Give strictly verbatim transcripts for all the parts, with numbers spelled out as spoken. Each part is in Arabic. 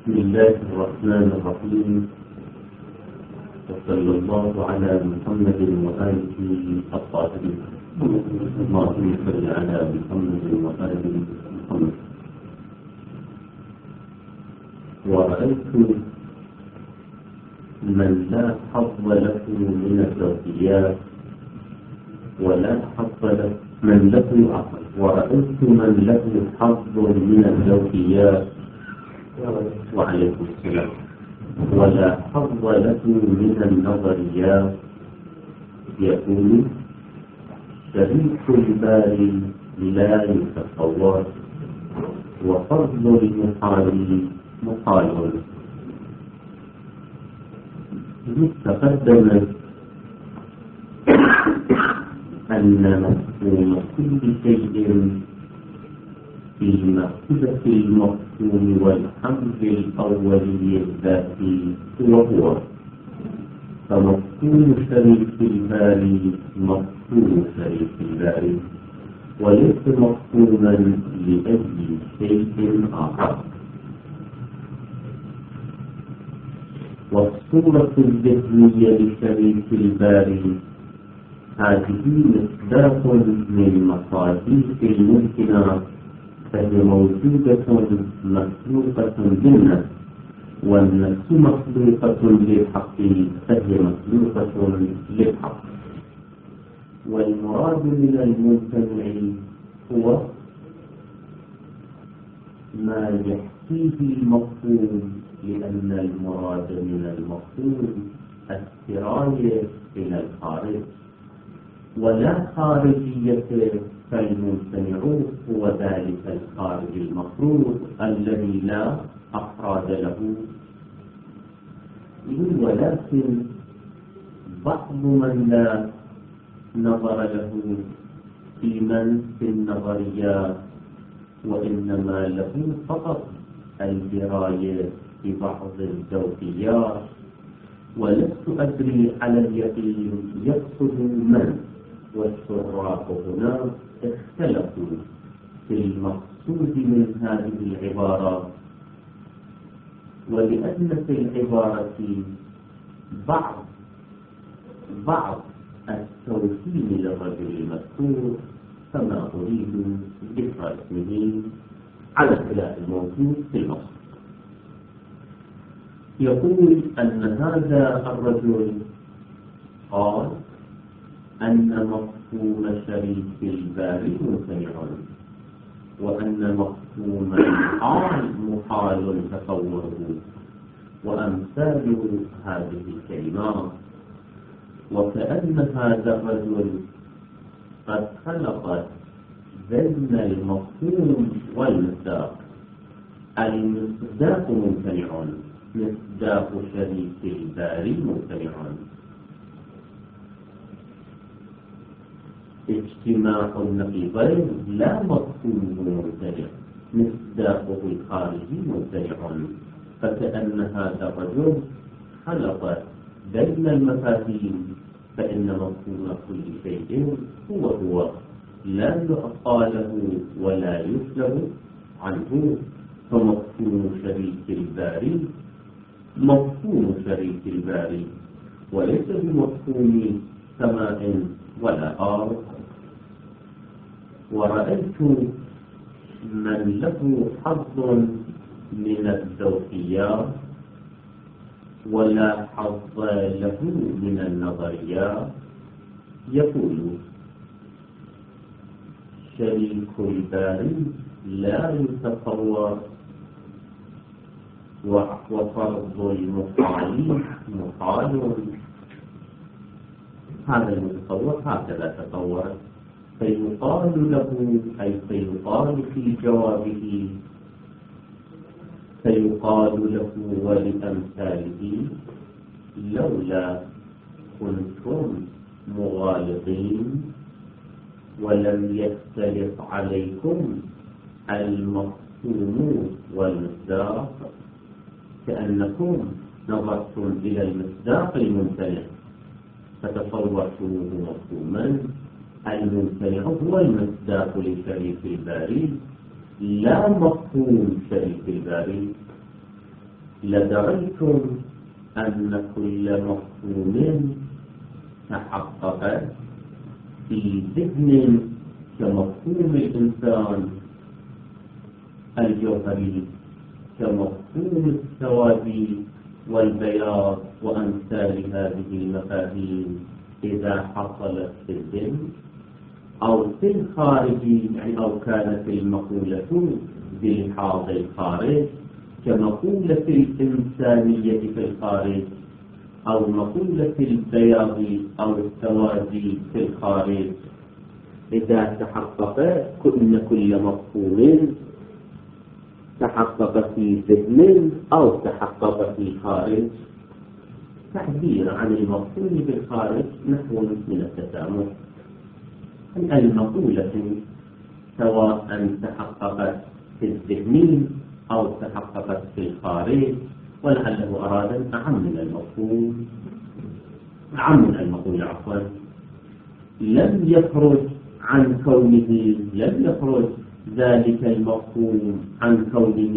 بسم الله الرحمن الرحيم، وصلى الله على محمد وآله الطاهرين. اللهم صل على محمد وآل محمد. ورأيت من لا حظ له من الزوجيات ولا حظ له من له عقل ورأيت من له حظ من الزوجيات وعليكم السلام ولا حظ له من النظريات، يقول شريك الباري لا يتصور وفضل المحال محال. تقدم أن مفهوم كل شيء في مرتبة المفهوم والحمد الأولي الذاتي هو هو، فمفهوم شريك الباري مفهوم شريك الباري وليس مفهوما لأي شيء آخر. والصورة الذهنية لشريك الباري هذه مصداق من مصادق الممكنات، فهي موجودة مخلوقة بالنفس، والنفس مخلوقة للحق فهي مخلوقة للحق. والمراد من الممتنع هو ما يحكيه المفهوم، لأن المراد من المفهوم السراية إلى الخارج، ولا خارجية، فالممتنع هو ذلك الخارج المفروض الذي لا أفراد له. ولكن بعض من لا نظر له في من في النظريات، وإنما له فقط الدراية ببعض الذوقيات، ولست أدري على اليقين يقصد من. والشراح هنا اختلفوا في المقصود من هذه العبارة، ولأن في العبارة بعض بعض التوهين للرجل المذكور، فما أريد ذكر اسمه على خلاف الموجود في الأصل. يقول أن هذا الرجل قال أن مفهوم شريك الباري ممتنع، وأن مفهوم الحال محال تصوره، وأمثال هذه الكلمات. وكأن هذا الرجل قد خلق بين المفهوم والمصداق. المصداق ممتنع، مصداق شريك الباري ممتنع. اجتماع النقيضين لا مفهومه ممتنع، مصداقه الخارجي ممتنع. فكأن هذا الرجل خلق بين المفاهيم، فإن مفهوم كل شيء هو هو، لا يعطى له ولا يسلب عنه. فمفهوم شريك الباري مفهوم شريك الباري، وليس بمفهوم سماء ولا أرض. ورأيت من له حظ من الذوقيات ولا حظ له من النظريات، يقول شريك الباري لا يتصور، وفرض المحال محال. هذا المتصور هكذا تصور، فيقال له أي فيقال في جوابه فيقال له ولأمثاله لولا كنتم مغالطين ولم يختلف عليكم المفهوم والمصداق، كأنكم نظرتم إلى المصداق الممتنع فتصورتموه مفهوما. الممتنع هو المصداق لشريك الباري لا مفهوم شريك الباري. لدريتم أن كل مفهوم تحقق في ذهن كمفهوم الإنسان الجوهري، كمفهوم السواد والبياض وأمثال هذه المفاهيم إذا حصلت في الذهن أو في الخارج، يعني أو كانت المقولة بلحاظ الخارج كمقولة الإنسانية في الخارج، أو مقولة البياض أو السواد في الخارج، إذا تحقق كل كل مفهوم تحقق في ذهن أو تحقق في خارج. تعبير عن المفهوم بالخارج نحو من التسامح، المقولة سواء تحققت في الذهن أو تحققت في الخارج، ولعله أراد أعم من المفهوم أعم من المقولة عفوا لم يخرج عن كونه لم يخرج ذلك المفهوم عن كونه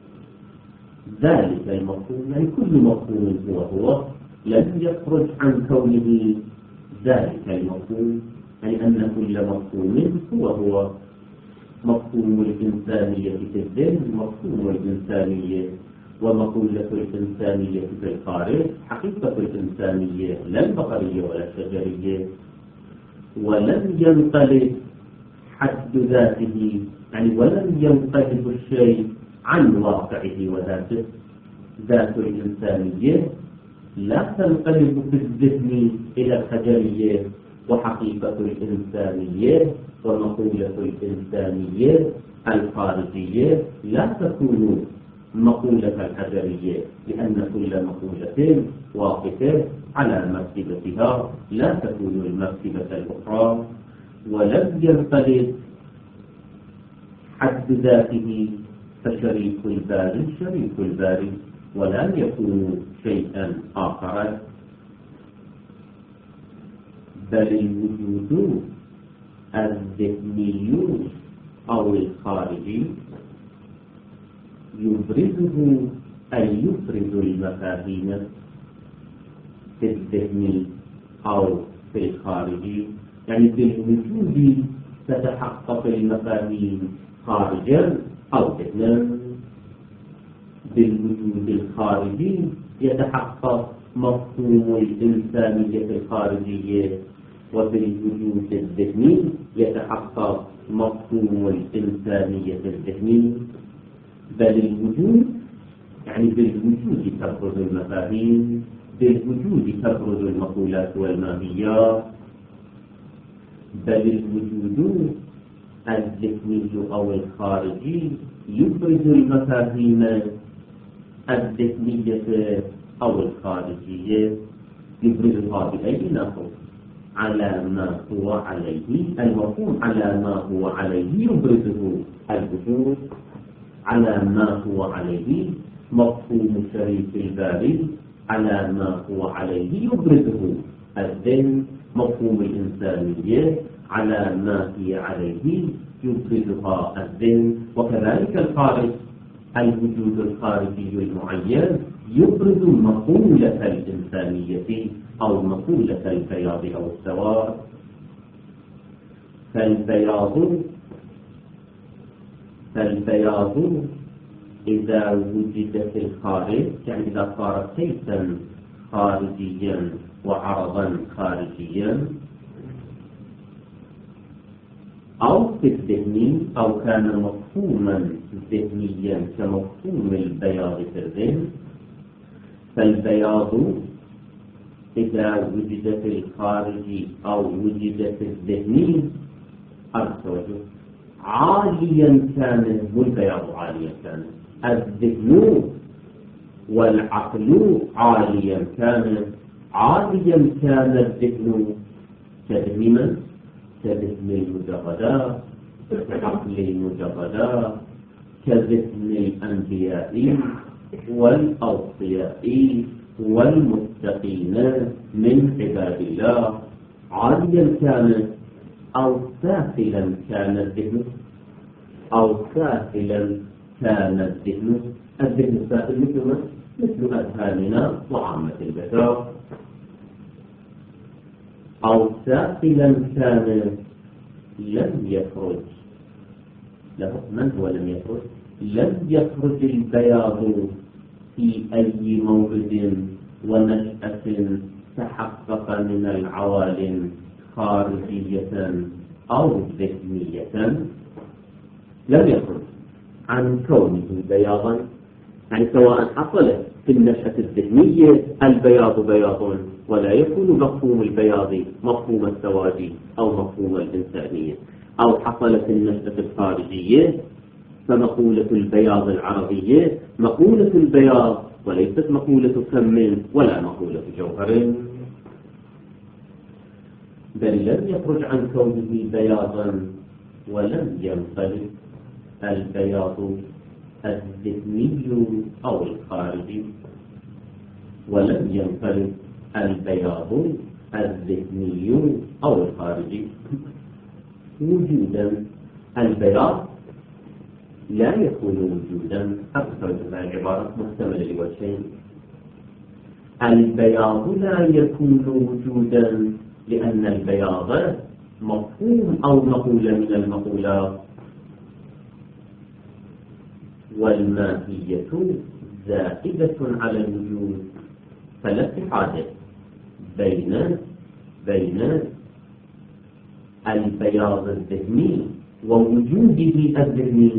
ذلك المفهوم، يعني كل مفهوم هو هو لم يخرج عن كونه ذلك المفهوم، يعني أن كل مفهوم هو هو مفهوم الإنسانية في الذهن، مفهوم الإنسانية ومقولة الإنسانية في الخارج، حقيقة الإنسانية لا البقرية ولا الشجرية، ولم ينقلب حد ذاته، يعني ولم ينقلب الشيء عن واقعه وذاته. ذات الإنسانية لا تنقلب في الذهن إلى الحجرية، وحقيقة الإنسانية ومقولة الإنسانية الخارجية لا تكون مقولة الحجرية، لأن كل مقولة واقفة على مرتبتها لا تكون المرتبة الأخرى. ولم ينقلب حد ذاته فشريك الباري شريك الباري ولا يكون شيئا آخر، بل الوجود الذهني أو الخارجي يبرزه أي يفرز المفاهيم في الذهن أو في الخارج، يعني بالوجود تتحقق المفاهيم خارجا أو ذهنا، بالوجود الخارجي يتحقق مفهوم الإنسانية الخارجية، وبالوجود الذهني يتحقق مفهوم الإنسانية الذهني. بل الوجود يعني بالوجود تبرز المفاهيم، بالوجود تبرز المقولات والماهيات. بل الوجود الذهني أو الخارجي يبرز المفاهيم الذهنية أو الخارجية، يبرزها بأي نحو؟ على ما هو عليه المفهوم، على ما هو عليه يبرزه الوجود، على ما هو عليه مفهوم شريك الباري، على ما هو عليه يبرزه الذهن، مفهوم الإنسانية على ما هي عليه يبرزها الذهن. وكذلك الخارج، الوجود الخارجي المعين يبرز مقولة الإنسانية أو مقولة البياض أو السواد. فالبياض فالبياض إذا وجد في الخارج، يعني إذا صار كيسا خارجيا وعرضا خارجيا، أو في الذهن أو كان مفهوما ذهنيا كمفهوم البياض في الذهن، فالبياض إذا وجد في الخارج أو وجد في الذهن أرتوجه عاليا كان، والبياض عاليا كان، الذهن والعقل عاليا كان. عاليا كان الذهن كذهن من؟ كذهن المجردات، كعقل المجردات، كذهن الأنبياء والأوصياء والمتقين من عباد الله. عاليا كان أو سافلا كان الذهن، أو سافلا كان الذهن. الذهن السافل مثل مثل أذهاننا وعامة البشر، أو ساقلا كان لم يخرج له. من هو لم يخرج؟ لم يخرج البياض في أي موعد ونشأة تحقق من العوالم خارجية أو ذهنية، لم يخرج عن كونه بياضا، يعني سواء حصل في النشأة الذهنية البياض بياض ولا يكون مفهوم البياض مفهوم السواد أو مفهوم الإنسانية، أو حصل في النشأة الخارجية فمقولة البياض العربية مقولة البياض وليست مقولة كم ولا مقولة جوهر، بل لم يخرج عن كونه بياضا ولم ينقلب البياض الذهني أو الخارجي، ولم ينقلب البياض الذهني أو الخارجي. وجودا البياض لا يكون وجودا أكثر من العبارة محتملة لوجهين. البياض لا يكون وجودا لأن البياض مفهوم أو مقولة من المقولات، والماهية زائدة على الوجود، فلا اتحاد بين بين البياض الذهني ووجوده الذهني،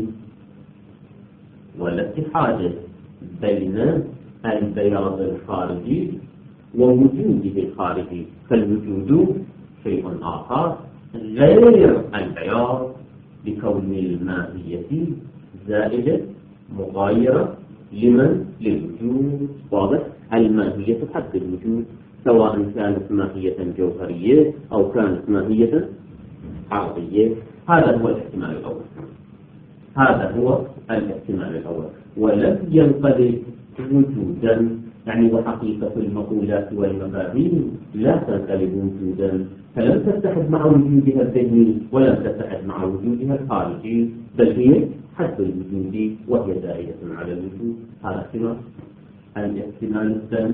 ولا اتحاد بين البياض الخارجي ووجوده الخارجي، فالوجود شيء آخر غير البياض بكون الماهية زائدة مغايرة لمن؟ للوجود. واضح؟ الماهية تحدد الوجود سواء كانت ماهية جوهرية أو كانت ماهية عرضية. هذا هو الاحتمال الأول، هذا هو الاحتمال الأول. ولم ينقلب وجودا، يعني وحقيقة المقولات والمفاهيم لا تنقلب وجودا، فلم تتحد مع وجودها الذهني ولم تتحد مع وجودها الخارجي، بل هي حد الوجود وهي زائدة على الوجود. هذا احتمال. الاحتمال الثاني،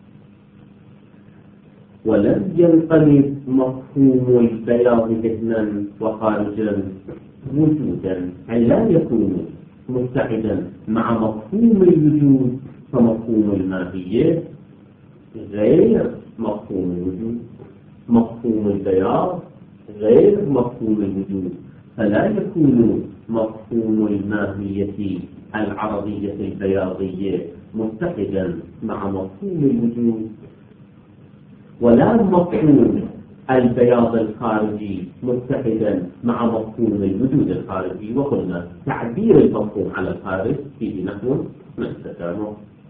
ولم ينقلب مفهوم البياض ذهنا وخارجا وجودا، يعني لا يكون متحدا مع مفهوم الوجود، فمفهوم الماهية غير مفهوم الوجود، مفهوم البياض غير مفهوم الوجود، فلا يكون مفهوم الماهية العرضية البياضية متحدا مع مفهوم الوجود، ولا مفهوم البياض الخارجي متحدا مع مفهوم الوجود الخارجي. وقلنا تعبير المفهوم على الخارج فيه نحو من التسامح،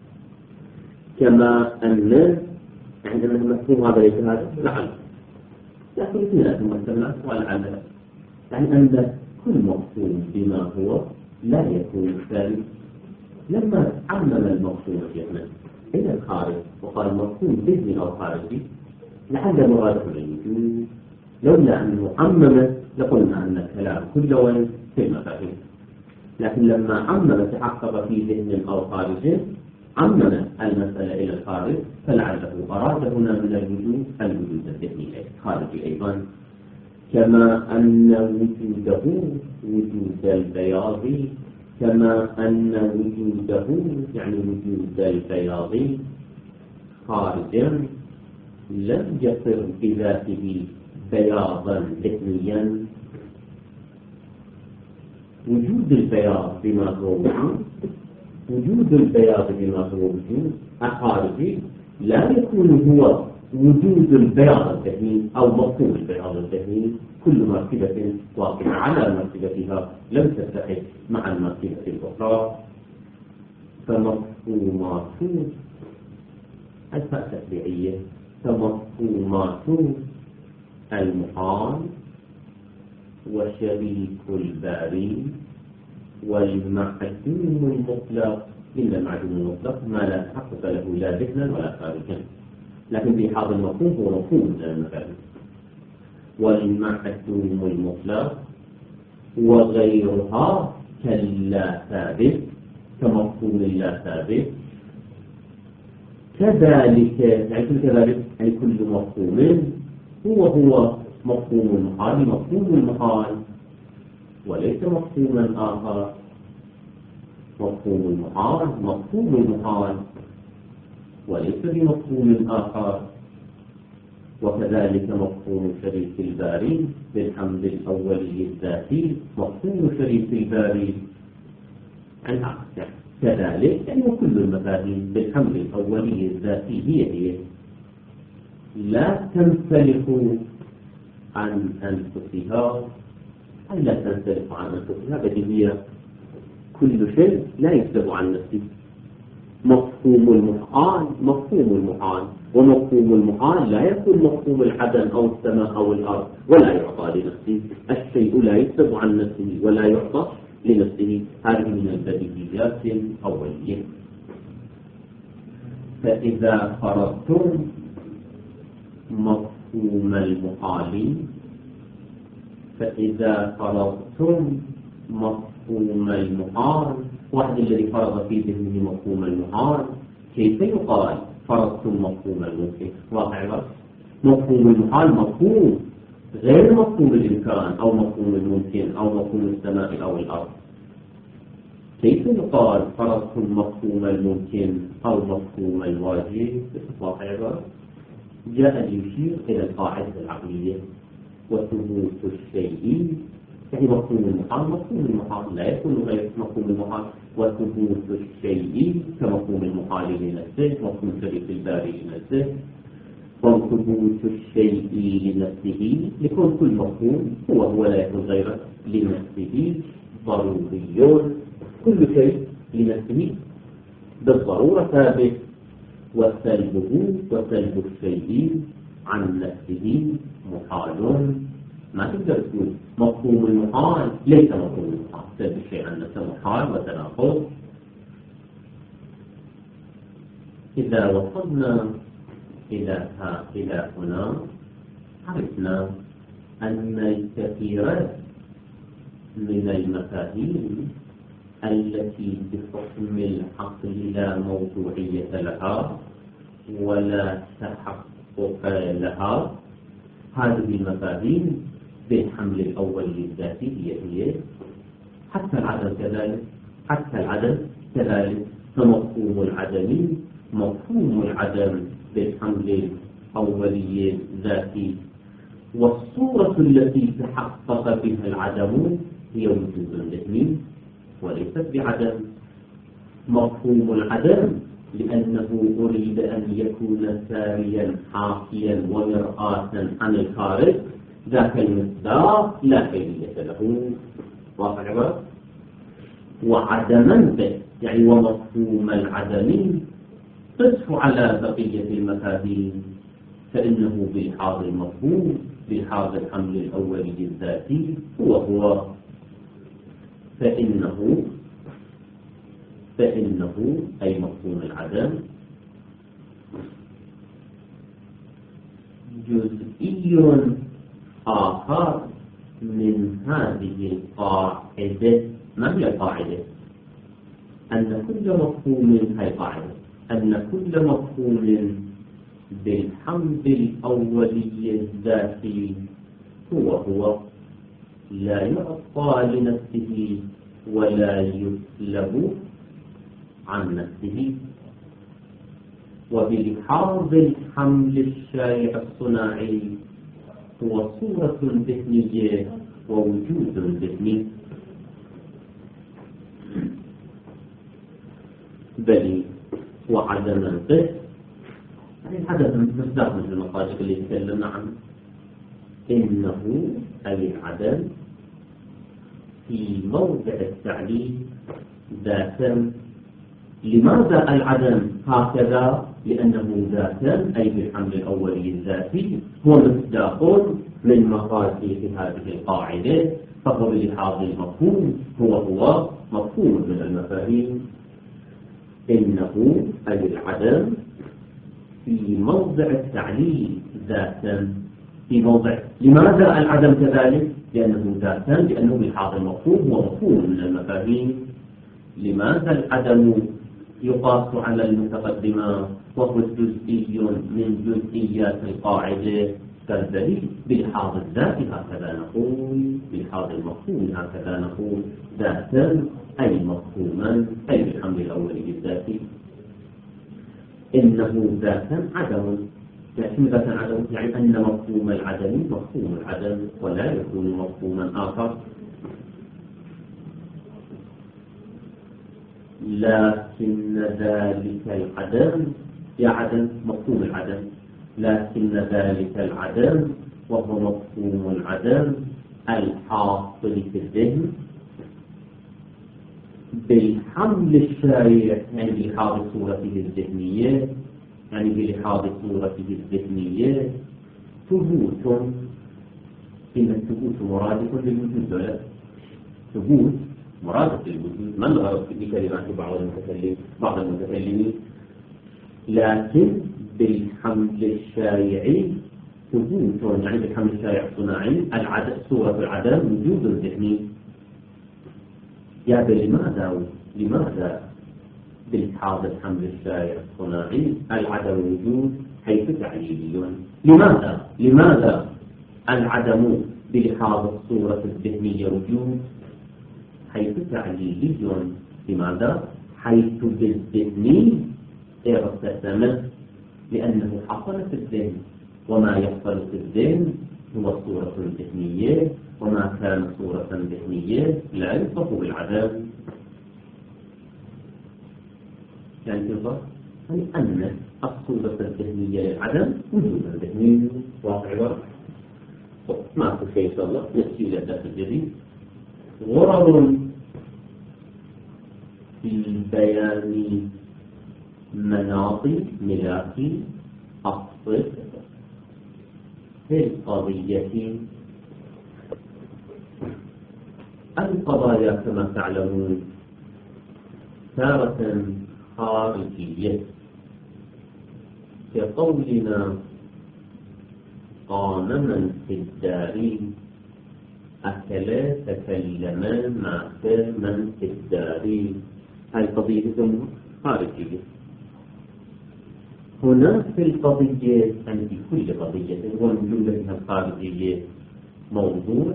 كما أن عندنا المفهوم هذا ليس هذا لعل، لكن اثنين المحتملات ولعل، يعني أن كل مفهوم بما هو لا يكون الثاني. لما عمم المفهوم شيخنا إلى الخارج وقال مفهوم ذهني أو خارجي لعل مراده للوجود، لولا أنه عمم لقلنا أن الكلام كله في المفاهيم، لكن لما عمم تحقق في ذهن أو خارج عمم المسألة إلى الخارج، فلعله أراد هنا من الوجود الوجود الذهني الخارجي أيضا، كما أن وجوده وجود البياض، كما أن وجوده يعني وجود البياض خارجا لم يصر بذاته بياضا ذهنيا. وجود البياض بما هو وجود، وجود البياض بما هو وجود الخارجي لا يكون هو وجود البياض الذهني أو مفهوم البياض الذهني. كل مرتبة واقعة على مرتبتها لم تتحد مع المرتبة الأخرى، فمفهومات الفاء التشريعية فمفهومات المحال وشريك الباري والمعدوم المطلق. إلا المعدوم المطلق ما لا تحقق له لا ذهنا ولا خارجا، لكن في هذا المفهوم هو مفهوم من المفاهيم. والمعدوم المطلق وغيرها كاللا ثابت، كمفهوم اللا ثابت، كذلك يعني كذلك يعني كل مفهوم هو هو مفهوم المحال مفهوم المحال وليس مفهوما آخر. مفهوم المحال مفهوم المحال وليس بمفهوم آخر. وكذلك مفهوم شريك الباري بالحمد الأولي الذاتي مفهوم شريك الباري عن عكسه. كذلك يعني كل المفاهيم بالحمد الأولي الذاتي هي هي لا تنسلخ عن أنفسها أي لا تنسلخ عن أنفسها بل هي كل شيء لا يكتب عن نفسه. مفهوم المحال مفهوم المحال ومفهوم المحال لا يكون مفهوم العدم أو السماء أو الأرض ولا يعطى لنفسه. الشيء لا يكتب عن نفسه ولا يعطى لنفسه. هذه من البديهيات الأولية. فإذا فرضتم مفهوم المحال فإذا فرضتم مفهوم المحال واحد الذي فرض في ذهنه مفهوم المحال كيف يقال فرضتم مفهوم الممكن؟ واقع مفهوم المحال مفهوم غير مفهوم الإمكان أو مفهوم الممكن أو مفهوم السماء أو الأرض. كيف يقال فرضتم مفهوم الممكن أو مفهوم الواجب؟ واقع جاء ليشير إلى القاعدة العقلية وثبوت الشيء يعني مفهوم المحال مفهوم المحال لا يكون غير مفهوم المحال وثبوت الشيء كمفهوم المحال لنفسه مفهوم شريك الباري لنفسه وثبوت الشيء لنفسه لكون كل مفهوم هو هو لا يكون غيره لنفسه ضروري. كل شيء لنفسه بالضرورة ثابت وسلبه وسلب الشيء عن نفسه محال. ما تقدر تقول مفهوم المحال ليس مفهوم المحال سلب الشيء عن نفسه محال وتناقض. إذا وصلنا إلى إلى هنا عرفنا أن الكثير من المفاهيم التي بحكم العقل لا موضوعية لها ولا تحقق لها هذه المفاهيم بالحمل الأول للذاتي هي هي حتى العدم كذلك حتى العدم كذلك فمفهوم العدم مفهوم العدم بالحمل الأولي الذاتي والصورة التي تحقق بها العدم هي وجود ذهني وليست بعدم. مفهوم العدم لأنه أريد أن يكون ساريا حاكيا ومرآة عن الخارج ذاك المصداق لا فائدة له واقع. وعدما به يعني ومفهوم العدم قسف على بقية المفاهيم فإنه بلحاظ المفهوم بلحاظ الحمل الأولي الذاتي هو هو فإنه فإنه أي مفهوم العدم جزئي آخر من هذه القاعدة. ما هي القاعدة؟ أن كل مفهوم هي قاعدة أن كل مفهوم بالحمل الأولي الذاتي هو هو لا يعطى لنفسه ولا يسلب عن نفسه. وبلحاظ الحمل الشائع الصناعي هو صورة ذهنية ووجود ذهني. بل وعدم القسم يعني العدم مصداق من المصادق اللي تكلمنا عنه إنه أي العدم في موضع التعليل ذاتا. لماذا العدم هكذا؟ لأنه ذاتا أي بالحمل الأولي الذاتي هو مصداق من مصادق هذه القاعدة فهو بلحاظ المفهوم هو هو مفهوم من المفاهيم. إنه أي العدم في موضع التعليل ذاتا في موضع. لماذا العدم كذلك؟ لأنه ذاتا لأنه بلحاظ المفهوم هو مفهوم من المفاهيم. لماذا العدم يقاس على المتقدمة وهو جزئي من جزئيات القاعدة كالدليل بلحاظ الذات هكذا نقول، بلحاظ المفهوم هكذا نقول، ذاتا أي مفهوما أي بالحمل الأولي بالذاتي. إنه ذاتا عدم، لكن ذاتا عدم يعني أن مفهوم العدم مفهوم العدم ولا يكون مفهوما آخر. لكن ذلك العدم يا عدم مفهوم العدم، لكن ذلك العدم وهو مفهوم العدم الحاصل في الذهن بالحمل الشائع، يعني بلحاظ صورته الذهنية، يعني بلحاظ صورته الذهنية ثبوت. إن الثبوت مرادف للوجود ولا ثبوت مرادف للوجود، ما الغرض في كلمات بعض المتكلمين بعض المتكلمين لكن بالحمل الشائعي ثبوت، يعني بالحمل الشائع الصناعي العدم صورة العدم وجود الذهني. يا لماذا لماذا بلحاظ الحمل الشائع الصناعي العدم وجود حيث تعليلي؟ لماذا لماذا العدم بلحاظ الصورة الذهنية وجود حيث تعليلي؟ لماذا؟ حيث بالذهن ارتسم، لأنه حصل في الذهن، وما يحصل في الذهن هو الصورة الذهنية، وما كان صورة ذهنية لا يوصف بالعدم. يعني تنظر أي أن الصورة الذهنية للعدم وجود الذهني واقع الوضع. ما في شيء إن شاء الله نأتي إلى الدرس الجديد. غرض في بيان مناط ملاك الصدق في القضية. القضايا كما تعلمون تارة خارجية، كقولنا قام من في الدار، أكلا تكلما مات من في الدار. هذه قضية خارجية. هنا في القضية يعني في كل قضية والجملة الخارجية موضوع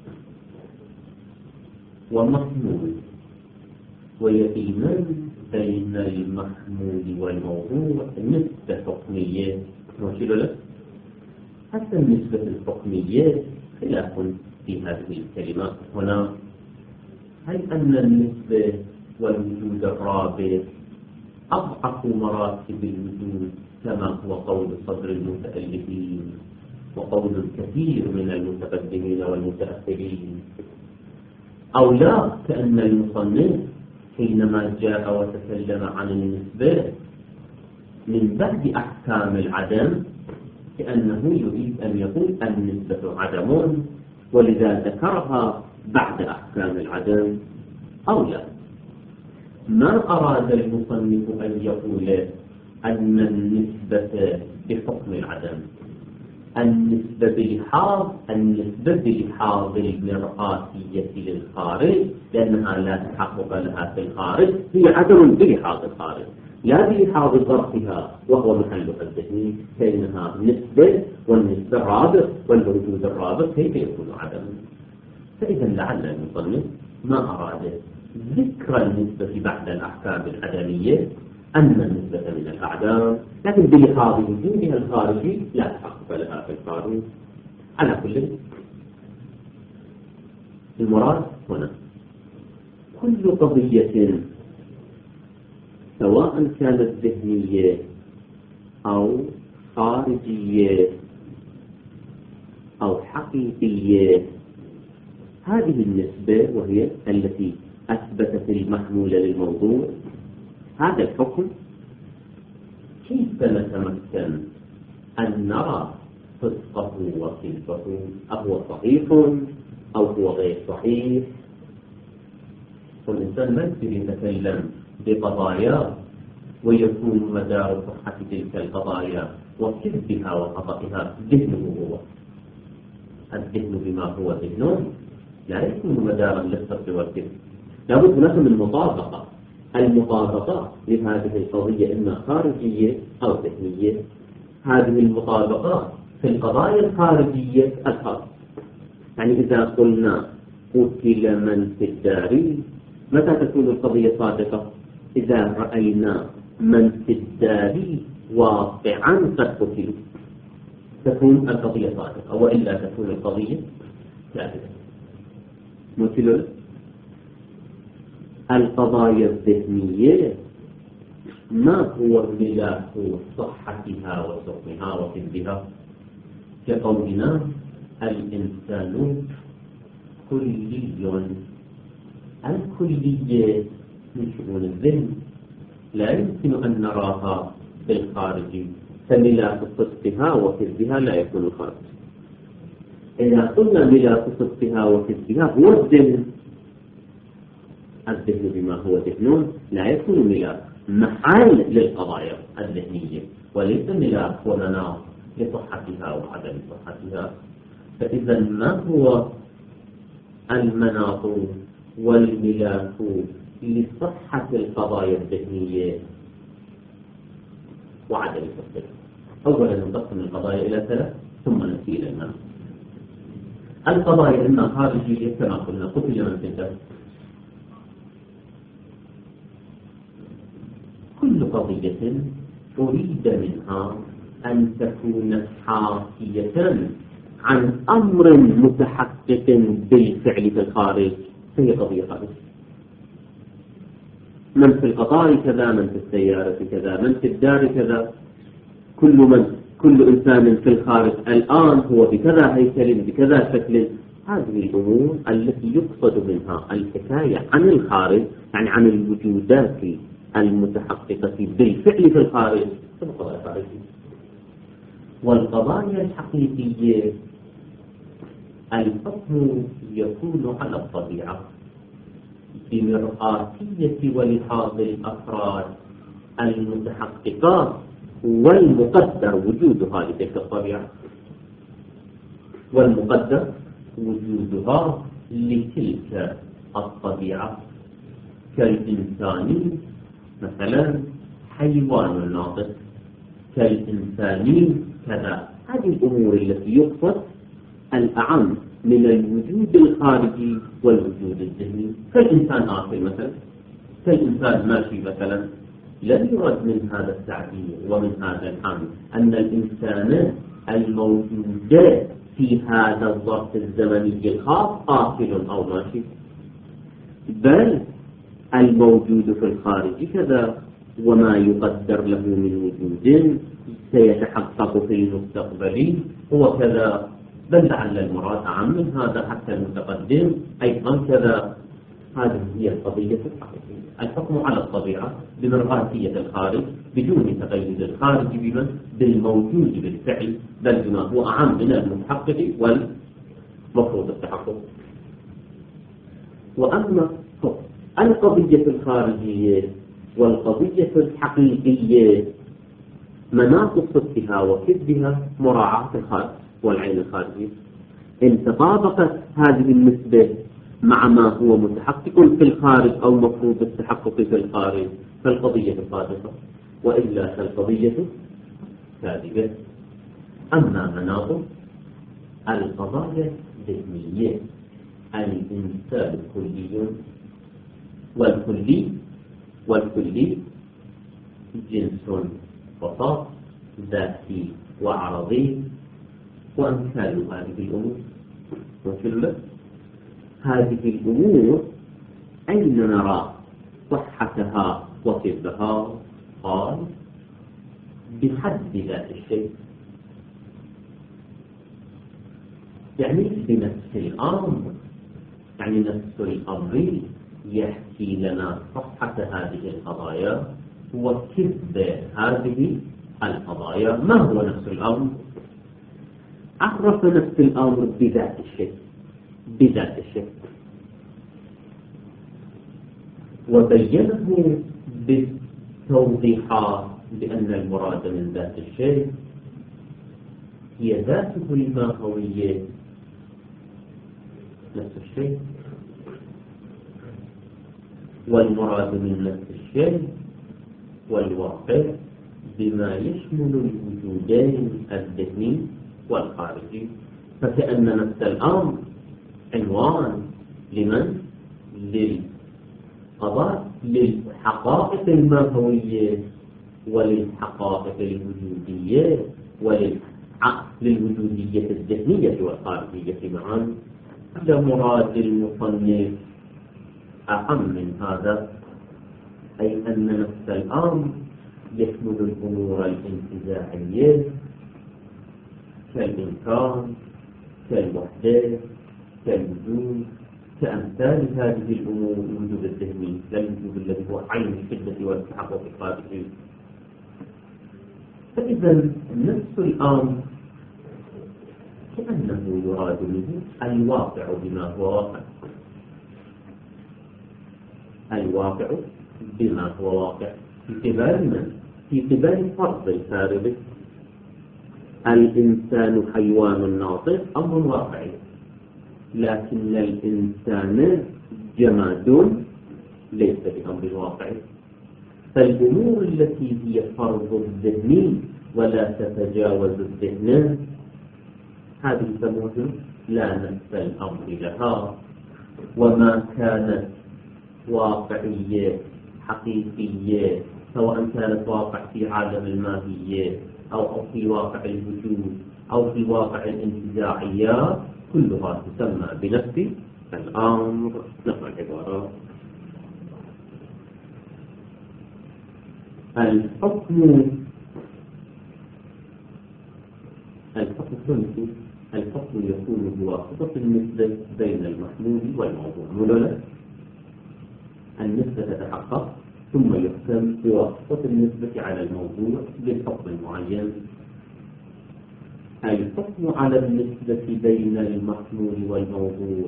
ومحمول، ويقينا بين المحمول والموضوع نسبة حكمية. نشير له حتى النسبة الحكمية خلاف في هذه الكلمات. هنا هل أن النسبة والوجود الرابط أضعف مراتب الوجود كما هو قول صدر المتألفين وقول الكثير من المتقدمين والمتأخرين، أو لا كأن المصنف حينما جاء وتكلم عن النسبة من بعد أحكام العدم كأنه يريد أن يقول النسبة عدم ولذا ذكرها بعد أحكام العدم، أو لا. ما أراد المصنف أن يقول أن النسبة بحكم العدم، النسبة بلحاظ النسبة بلحاظ المرآتية للخارج، لأنها لا تحقق لها في الخارج، هي عدم بلحاظ الخارج لا بلحاظ ظرفها وهو محلها الذهني، فإنها نسبة، والنسبة رابط، والوجود الرابط كيف يكون عدم؟ فإذا لعل المصنف ما أراد ذكر النسبة بعد الأحكام العدمية أن النسبة من الأعدام، لكن بلحاظ وجودها الخارجي لا تحقق لها في الخارج. على كل المراد هنا كل قضية سواء كانت ذهنية أو خارجية أو حقيقية، هذه النسبة وهي التي أثبتت المحمول للموضوع هذا الحكم، كيف نتمكن أن نرى صدقه وكذبه، أهو صحيح أو هو غير صحيح؟ والإنسان ما يقدر يتكلم بقضايا ويكون مدار صحة تلك القضايا وكذبها وخطئها ذهنه هو. الذهن بما هو ذهنه لا يكون مدارا للصدق والكذب، لابد هناك من مطابقة المطابقة لهذه القضية إما خارجية أو ذهنية. هذه المطابقات في القضايا الخارجية الخارج، يعني إذا قلنا قتل من في الدار، متى تكون القضية صادقة؟ إذا رأينا من في الدار واقعا قد قتلوا تكون القضية صادقة، وإلا تكون القضية كاذبة. مثل القضايا الذهنية ما هو ملاك صحتها وسقمها وكذبها، كقولنا الإنسان كلي. الكلية من شؤون الذهن لا يمكن أن نراها في الخارج، فملاك صدقها وكذبها لا يكون الخارج. إذا قلنا ملاك صدقها وكذبها هو الذهن، الذهن بما هو ذهن لا يكون ملاك محل للقضايا الذهنية، وليس ملاك ومناط لصحتها وعدم صحتها. فإذا ما هو المناط والملاك لصحة القضايا الذهنية وعدم صحتها؟ أولا نقسم القضايا إلى ثلاث ثم نأتي إلى المناط. القضايا إما خارجية كما قلنا قتل من في الدار. كل قضية أريد منها أن تكون حاكية عن أمر متحقق بالفعل في الخارج فهي قضية خارجية. من في القطار كذا، من في السيارة كذا، من في الدار كذا، كل من كل إنسان في الخارج الآن هو بكذا هيكل بكذا شكل. هذه الأمور التي يقصد منها الحكاية عن الخارج، يعني عن الوجودات المتحققة بالفعل في الخارج ثم قضايا خارجية. والقضايا الحقيقية الحكم يكون على الطبيعة بمرآتية ولحاظ الأفراد المتحققات والمقدر وجودها لتلك الطبيعة، والمقدر وجودها لتلك الطبيعة، كالإنسان مثلا حيوان ناطق، كالإنسان كذا. هذه الأمور التي يقصد الأعم من الوجود الخارجي والوجود الذهني. كالإنسان آكل مثلا، كالإنسان ماشي مثلا. لم يرد من هذا التعبير ومن هذا الحمل أن الإنسان الموجود في هذا الظرف الزمني الخاص آكل أو ماشي، بل الموجود في الخارج كذا، وما يقدر له من وجود سيتحقق في المستقبل هو كذا، بل لعل المراد أعم من هذا حتى المتقدم أيضا كذا. هذه هي القضية الحقيقية، الحكم على الطبيعة بمرآتية الخارج بدون تقيد الخارج بمن بالموجود بالفعل، بل بما هو أعم من المتحقق والمفروض التحقق. وأما القضية الخارجية والقضية الحقيقية مناط صدقها وكذبها مراعاة الخارج والعين الخارجية. إن تطابقت هذه النسبة مع ما هو متحقق في الخارج أو مفروض التحقق في الخارج فالقضية صادقة، وإلا فالقضية كاذبة. أما مناط القضايا الذهنية الإنسان كلي، والكلي والكلي جنس وصف ذاتي وعرضي وأمثال هذه الأمور. وكل هذه الأمور أين نرى صحتها وكذبها؟ قال بحد ذات الشيء، يعني بنفس الأمر، يعني نفس الأمر يحكي لنا صحة هذه القضايا وكذب هذه القضايا. ما هو نفس الأمر؟ عرف نفس الأمر بذات الشيء، بذات الشيء، وبينه بالتوضيحات بأن المراد من ذات الشيء هي ذاته الماهوية نفس الشيء. والمراد من نفس الشيء والواقع بما يشمل الوجودين الذهني والخارجي، فكأن نفس الأمر عنوان لمن؟ للقضاء للحقائق الماهوية وللحقائق الوجودية وللوجودية الذهنية والخارجية معا. هذا مراد المصنف. أهم من هذا أي أن نفس الأمر يشمل الأمور الانتزاعية كالإمكان كالوحدة كالوجود كأمثال هذه الأمور، الوجود الذهني لا الوجود الذي هو عين الشدة والتحقق الخارجي. فإذا نفس الأمر كأنه يراد منه الواقع بما هو واقع، الواقع بما هو واقع في قبال من؟ في قبال فرض الفارض. الإنسان حيوان ناطق أمر واقعي، لكن الإنسان جماد ليس بأمر واقعي. فالأمور التي هي فرض الذهن ولا تتجاوز الذهن هذه ثمود لا نفس الأمر لها، وما كانت واقعية حقيقية سواء كانت واقع في عالم الماهية أو, أو في واقع الوجود أو في واقع الانتزاعيات كلها تسمى بنفس الأمر. نفس العبارة. الحكم الحكم الثاني الحكم يكون بواسطة النسبة بين المحمول والموضوع. مولانا النسبة تتحقق ثم يحكم بواسطة النسبة على الموضوع بالحكم المعين. الحكم على النسبة بين المحمول والموضوع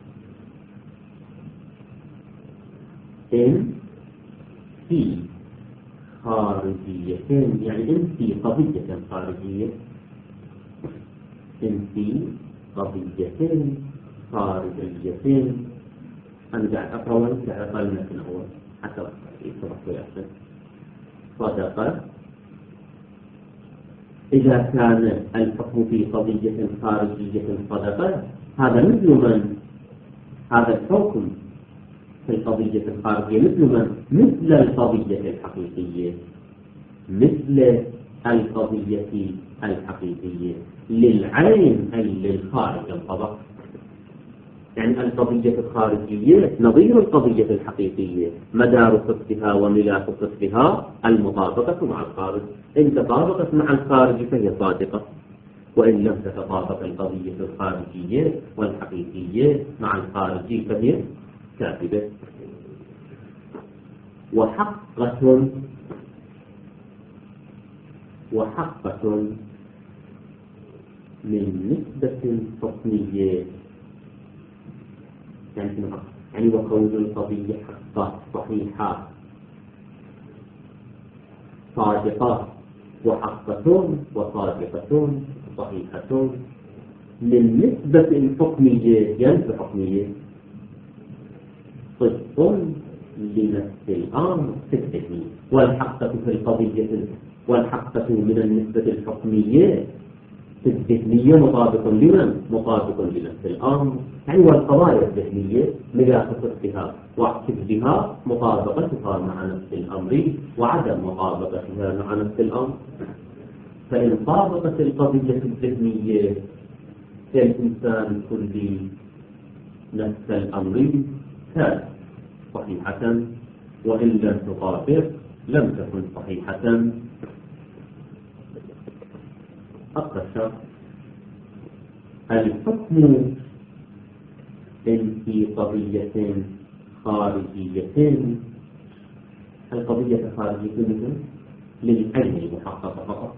إن في خارجية، يعني إن في قضية خارجية، إن في قضية خارجية. أنا قاعد أقرأ وأنت قاعد أقرأ لنا في الأول حتى يصبح ويحسن. صدقة إذا كان الحكم في قضية خارجية صدقة، هذا مثل من؟ هذا الحكم في القضية الخارجية مثل من؟ مثل القضية الحقيقية، مثل القضية الحقيقية للعين أي للخارج الطبق. يعني القضية الخارجية نظير القضية الحقيقية، مدار قصدها وملاك قصدها المطابقة مع الخارج. إن تطابقت مع الخارج فهي صادقة، وإن لم تتطابق القضية الخارجية والحقيقية مع الخارج فهي كاذبة. وحقة وحقة من نسبة حكمية، يعني يعني وكون القضية حقة صحيحة صادقة، وحقة وصادقة صحيحة من نسبة حكمية، يعني حكمية صدق لنفس الأمر في الذهن، والحقة في القضية والحقة من النسبة الحكمية في الذهنية مطابق لمن؟ مطابق لنفس الأمر. يعني والقضايا الذهنية ملاك صدقها واعتبارها مطابقتها مع نفس الأمر وعدم مطابقتها مع نفس الأمر. فإن طابقت القضية الذهنية كالإنسان كل نفس الأمر كانت صحيحة، وإن لم تطابق لم تكن صحيحة. التشريع الحكم إن في قضية خارجية، القضية الخارجية للعين المحققة فقط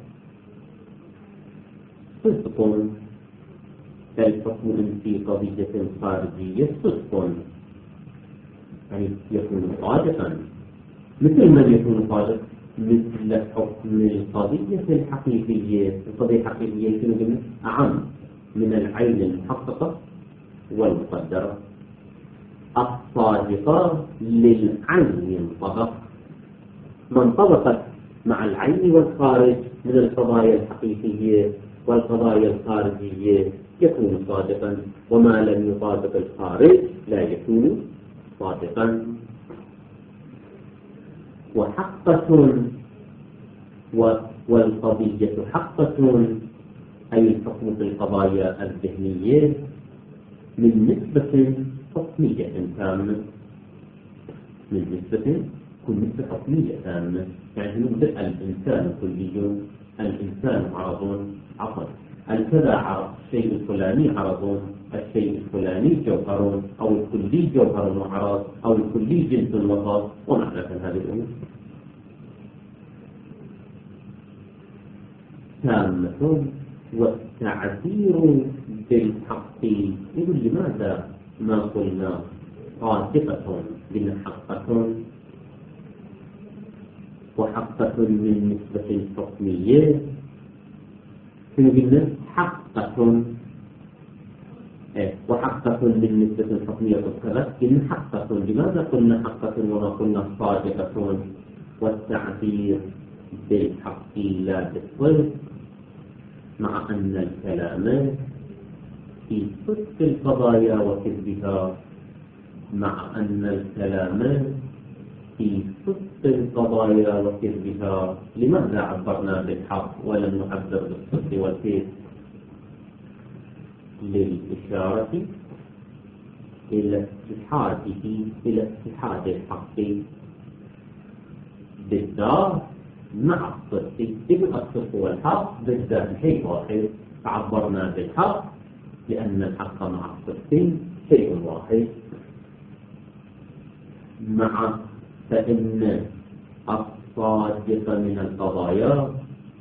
صدق. الحكم إن في قضية خارجية صدق، يعني يكون صادقا. مثل من يكون صادق؟ مثل حكم القضية الحقيقية. القضية الحقيقية يكون أعم من العين المحققة والمقدرة. الصادقة للعين انطبق، ما انطبقت مع العين والخارج من القضايا الحقيقية والقضايا الخارجية يكون صادقا، وما لم يطابق الخارج لا يكون صادقا. وحقة والقضية حقة أي الحكم في القضايا الذهنية من نسبة حكمية تامة، من نسبة كل نسبة حكمية تامة، يعني نقول الإنسان كلي، الإنسان عرض عقل، الكذا عرض، الشيء الفلاني عرض، الشيء الفلاني جوهر، أو الكلي جوهر وعرض، أو الكلي جنس وسط، ونحن هذه الأمور تامة. والتعبير بالحق يقول لماذا ما قلنا صادقة بمحقة وحقة من نسبة حكمية؟ قلنا حقة إيه وحقة من نسبة حكمية كذا، إن حقة. لماذا قلنا حقة وما قلنا صادقة؟ والتعبير بالحق لا بالصدق، مع أن الكلام في صدق القضايا وكذبها، مع أن الكلام في صدق القضايا وكذبها. لماذا عبرنا بالحق ولم نعبر بالصدق والكذب؟ للإشارة إلى اتحاده إلى اتحاد الحق بالذات مع الصدق. إذن الصدق والحق بالذات شيء واحد، عبرنا بالحق لأن الحق مع الصدق شيء واحد. مع فإن الصادق من القضايا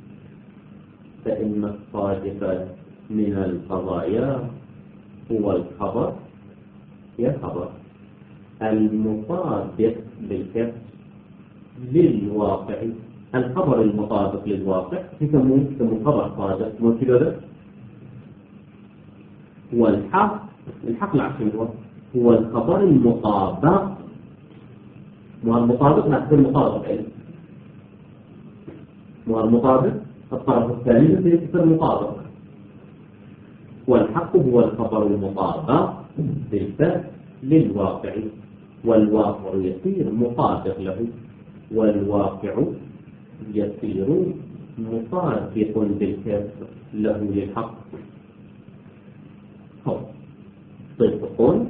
فإن الصادق من القضايا هو الخبر، يا خبر المطابق بالكسر للواقع. الخبر المطابق للواقع يسموه يسموه خبر صادق، مو كذا؟ والحق الحق العكسي هو هو الخبر المطابق، مو المطابق نفس المطابق يعني مو المطابق الطرف الثاني يصير مطابق. والحق هو الخبر المطابق بالفعل للواقع، والواقع يصير مطابق له، والواقع يصير مطابق بالكسر له للحق. صدق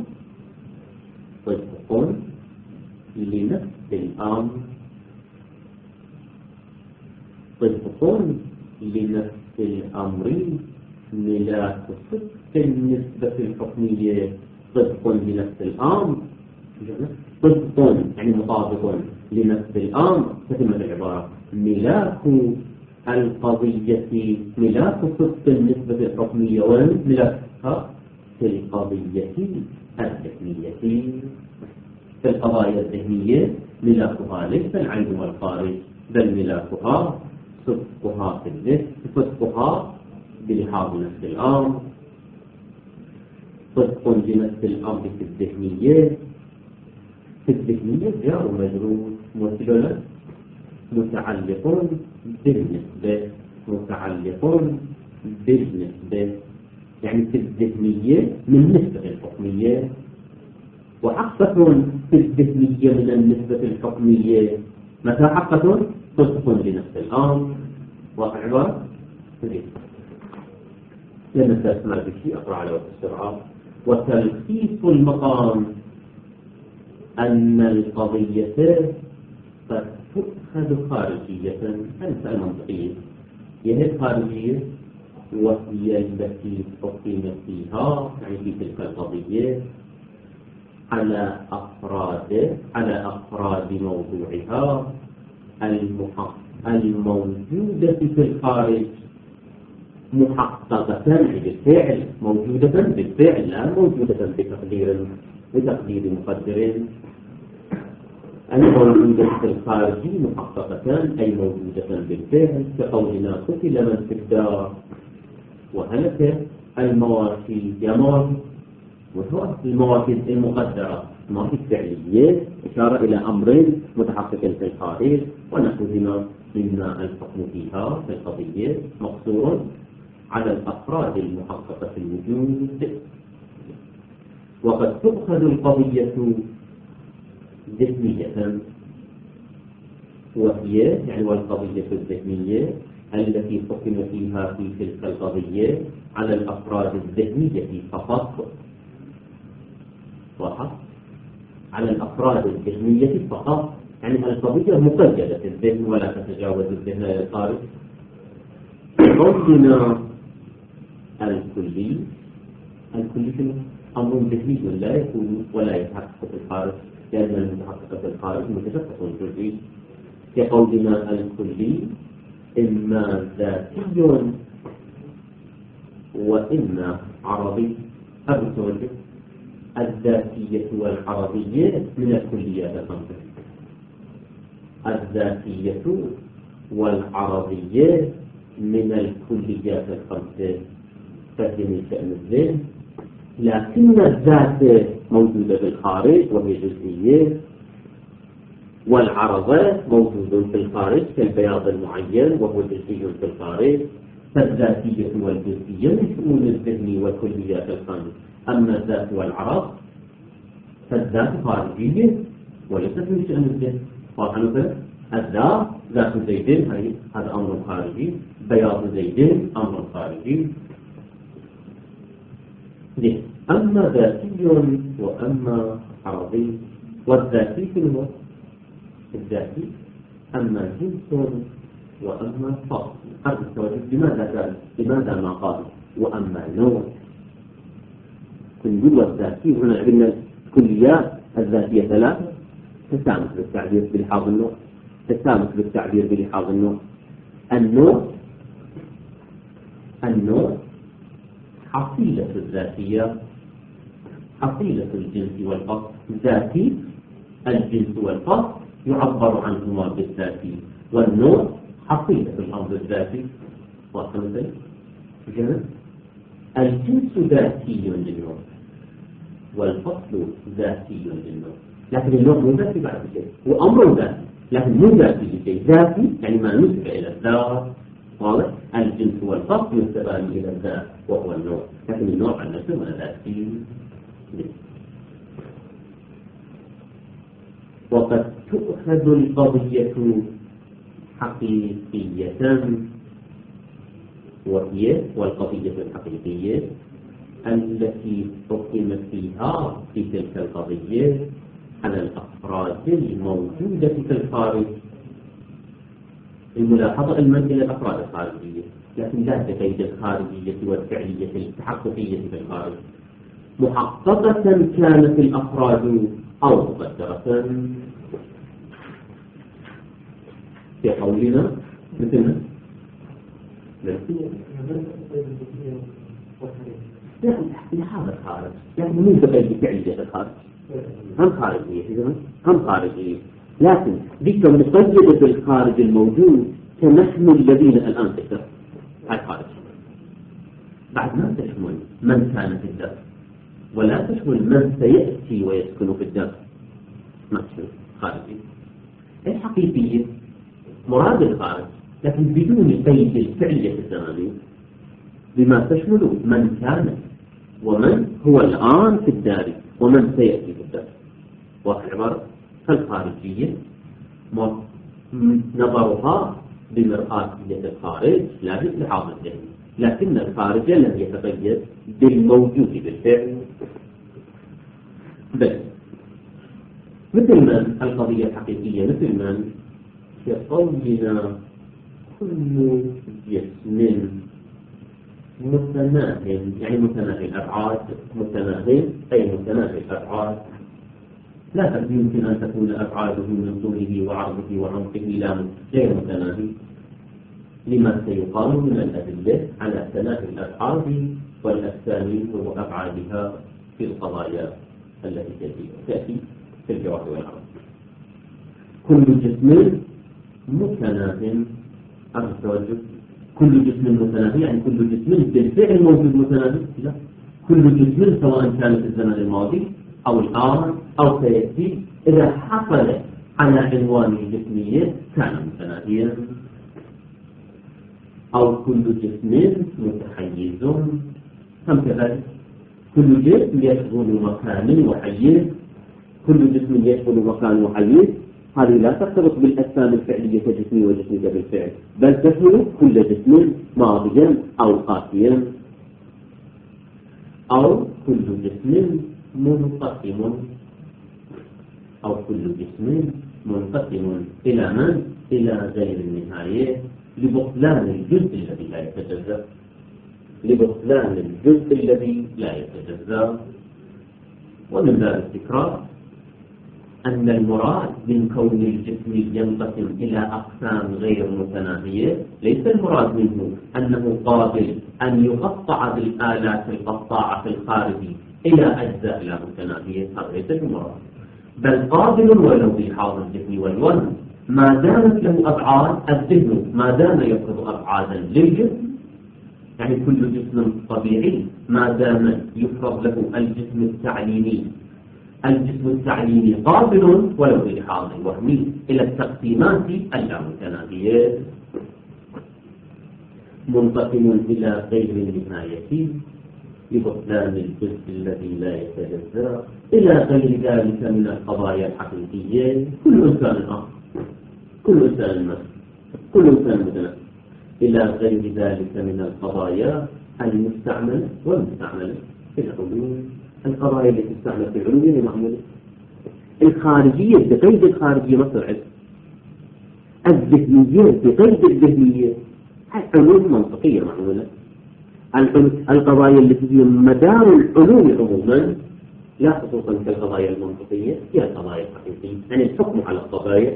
صدق لنفس الأمر، صدق لنفس الأمر ملاك صدق النسبة الحكمية. صدق لنفس الأمر صدق يعني مطابق لنفس الأمر، تتمة العبارة ملاك القضية، ملاك صدق النسبة الحكمية وملاكها في القضية الذهنية. في القضايا الذهنية ملاكها ليس العين والخارج، بل ملاكها صدقها في الذهن، صدقها بلحاظ نفس الأمر. صدق لنفس الأمر في الذهنية، في الذهنية جار ومجرور مثل متعلق بالنسبة، متعلق بالنسبة يعني في الذهنية من نسبة الحكمية، وحقة في الذهنية من النسبة الحكمية. متى حقة؟ صدق لنفس الأمر. واقع عبارة لأن تسمع بشيء أقرأ على وقت السرعة. وتلخيص المقام أن القضية قد تؤخذ خارجية، أنت المنطقية هي الخارجية، وهي التي حكم فيها يعني في تلك القضية على أفراد على أفراد موضوعها الموجودة في الخارج محققة بالفعل، موجودة بالفعل لا موجودة بتقدير بتقدير مقدر. الموجودة في الخارج محققة أي موجودة بالفعل، كقولنا قتل من في الدار وهلك المواشي. يا مواشي وهو المواشي المقدرة ما الفعلية إشارة إلى أمرين متحققين في الخارج ونحوهما مما الحكم فيها في القضية مقصور على الأفراد المحققة في الوجود. وقد تؤخذ القضية ذهنية، وهي يعني والقضية الذهنية التي حكم فيها في تلك القضية على الأفراد الذهنية فقط، واضح؟ على الأفراد الذهنية فقط، يعني القضية مقيدة في الذهن ولا تتجاوز الذهن إلى الخارج. عندنا الكلي، الكلي أمر ذهني لا يكون ولا يتحقق في الخارج، لأن المتحقق في الخارج متشخص جزئي. كقولنا الكلي إما ذاتي وإما عرضي. هذا التوجه الذاتية والعرضية من الكليات الخمسة. الذاتية والعرضية من الكليات الخمسة فهم شأن الذهن، لكن الذات موجودة في الخارج وهي جزئية، والعرضة موجود في الخارج كالبياض المعين وهو جزئي في الخارج. فالذاتية والجزئية من شؤون الذهن والكليات الخمس. أما الذات والعرض فالذات خارجية وليست من شأن الذهن. فالذات الذات ذات زيدين هذا أمر خارجي، بياض زيدين أمر خارجي. أما ذاتي وأما عرضي. والذاتي شنو؟ الذاتي أما جنس وأما فصل. هذا التوجه لماذا قال؟ لماذا ما قال وأما نوع؟ كنقول والذاتي هنا عندنا الكليات الذاتية ثلاثة تسامح بالتعبير بلحاظ النوع، تسامح بالتعبير بلحاظ النوع. النوع النوع حصيلة الذاتية، حصيلة الجنس والفصل. ذاتي الجنس والفصل يعبر عنهما بالذاتي، والنوع حصيلة الأمر الذاتي. واصل جميل. الجنس ذاتي للنوع والفصل ذاتي للنوع، لكن النوع مو ذاتي بعد شيء، هو أمر ذاتي لكن مو ذاتي لشيء. ذاتي يعني ما نسب إلى الذات، واضح؟ الجنس والفصل ينسبان إلى الذات وهو النوع، لكن النوع عن نفسه ما ذاتي. وقد تؤخذ القضية حقيقية، وهي والقضية الحقيقية التي حكم فيها في تلك القضية على الأفراد الموجودة في الخارج. الملاحظة المنزل إلى الأفراد الخارجية، لكن لا تقيد الخارجية والفعلية التحققية في الخارج، محققة كانت الأفراد أو مقدرة. في قولنا مثلنا لهذا الخارج، يعني مو بقيد فعلية الخارج، هم خارجية هم خارجية، لكن ذيك مقيدة بالخارج الموجود كنحن الذين الآن ذكر هاي خارج، بعد ما تشمل من كان في الدرس ولا تشمل من سيأتي ويسكن في الدرس، ما تشمل خارجية. الحقيقية مراد الخارج لكن بدون قيد الفعلية الزمانية، بما تشمل من كان ومن هو الآن في الدار ومن سيأتي في الدار. واضح عبارة؟ فالخارجية نظرها بمرآتية الخارج لا بلحاظ الذهن، لكن الخارج لم يتقيد بالموجود بالفعل. بس مثل من القضية الحقيقية مثل من كقولنا كل جسم متناهي، يعني متناهي الأبعاد، متناهي أي متناهي الأبعاد، لا يمكن أن تكون أبعاده من طوله وعرضه وعمقه لا غير متناهي، لما سيقال من الأدلة على تناهي الأبعاد والأجسام وأبعادها في القضايا التي تأتي في الجواب والعرض. كل جسم متناهي، هذا التوجه. كل جسم متناهي يعني كل جسم بالفعل موجود متناهي، لا، كل جسم سواء كان في الزمن الماضي أو الآن أو سيأتي إذا حصل على عنوان الجسمية كان متناهيا. أو كل جسم متحيز هم كذلك، كل جسم يشغل مكان وحيز، كل جسم يشغل مكان وحيز، هذه لا ترتبط بالأجسام الفعلية كجسمي وجسمك بالفعل، بل تشمل كل جسم ماضيا أو آتيا. أو كل جسم منقسم، أو كل جسم منقسم إلى من؟ إلى غير النهاية، لبطلان الجزء الذي لا يتجزأ، لبطلان الجزء الذي لا يتجزأ. ومن ذلك التكرار أن المراد من كون الجسم ينقسم إلى أقسام غير متناهية ليس المراد منه أنه قابل أن يقطع بالآلات القطاعة الخارجي إلى أجزاء لا متناهية، هذا ليس المراد، بل قابل ولو بحاض الذهن والوزن ما دامت له أبعاد. الذهن ما دام يفرض أبعادا للجسم، يعني كل جسم طبيعي ما دام يفرض له الجسم التعليمي، الجسم التعليمي قابل ولو بلحاظ وهمي إلى التقسيمات اللامتناهية. منقسم إلى غير النهاية لبطلان الجزء الذي لا يتجزأ، إلى غير ذلك من القضايا الحقيقية. كل إنسان آخر، كل إنسان مثل، كل إنسان مثل، إلى غير ذلك من القضايا المستعملة والمستعملة في العلوم. القضايا التي تستعمل في العلوم هي معمولة الخارجية بقيد الخارجية مصر علم، الذهنية بقيد الذهنية علوم منطقية معمولة. القضايا التي هي مدار العلوم عموما لا خصوصا كالقضايا المنطقية هي القضايا الحقيقية، يعني الحكم على القضايا.